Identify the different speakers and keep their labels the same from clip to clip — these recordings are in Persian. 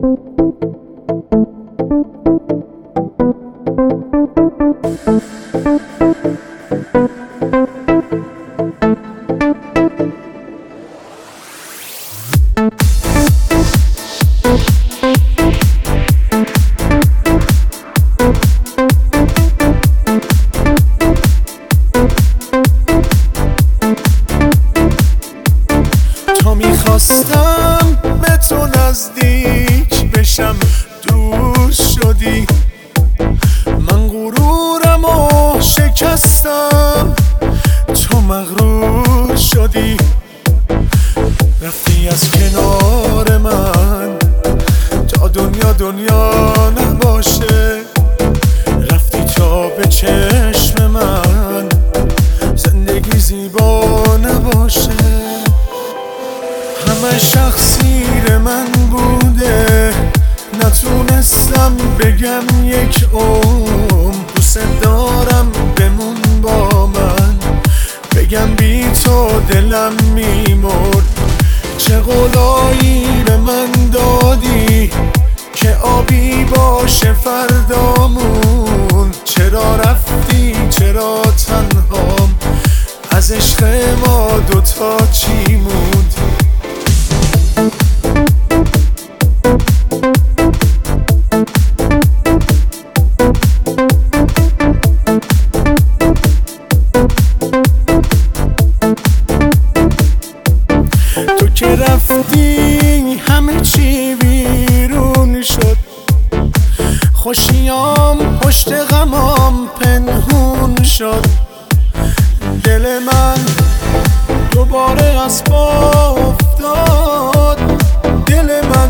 Speaker 1: میخواستم به تو نزدیک بشم، دور شدی. من غرورم و شکستم، تو مغرور شدی. رفتی از کنار من تا دنیا دنیا نباشه. رفتی تا به چشم من زندگی زیبا نباشه. همه شخصیر من بوده، نتونستم بگم یک عمر دوست دارم بمون با من. بگم بی تو دلم میمرد. چه قولایی به من دادی که آبی باشه فردامون. چرا رفتی چرا تنهام، از عشق ما دوتا چی موند؟ تو که رفتی همه چی بیرون شد. خوشیام پشت غمام پنهون شد. دل من دوباره از پا افتاد. دل من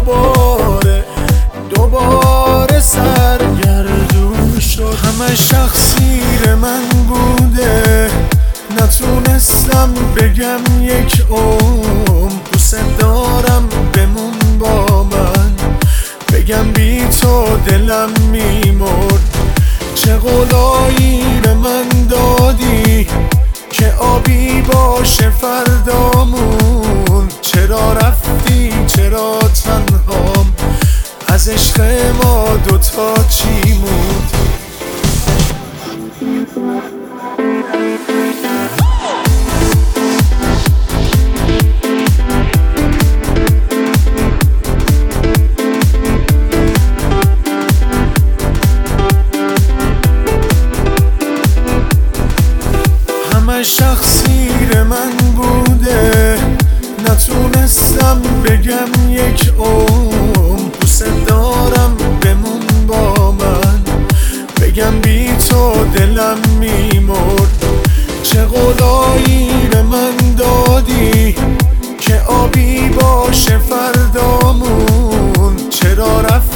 Speaker 1: دوباره سرگردون شد. همه شخصیر من بوده، نتونستم بگم یک عمر دوست دارم بمون با من. بگم بی تو دلم میمرد. چه قولایی به من دادی که آبی باشه فردامون. چرا رفتی چرا تنهام، از عشق ما دوتا چی موند؟ همه شخصیر من بوده، نتونستم بگم یک عمر دوست دارم بمون با من. بگم بی تو دلم میمرد. چه قولایی به من دادی که آبی باشه فردامون. چرا رفتی